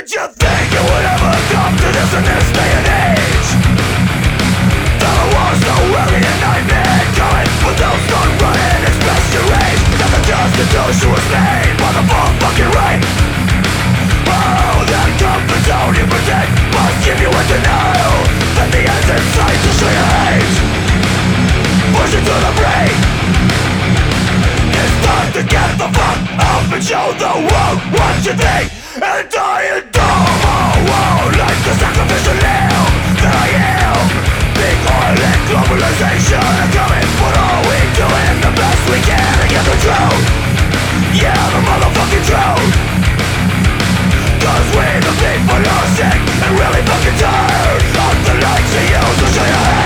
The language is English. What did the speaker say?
Did you think it would ever come to this in this day and age? There was no alien nightmare coming, but those not running express your rage. That the Constitution was made by the fucking right. Oh, that comfort zone you protect must give you a denial that the end's in sight to show your hate. Push it to the brain. It's time to get the fuck up and show the world what you think. And die in dumb, oh, like the sacrificial lamb that I am. Big oil and globalization are coming, but are we doing the best we can to get the truth? Yeah, the motherfucking truth. Cause we the people are sick and really fucking tired of the lights they use to show your head.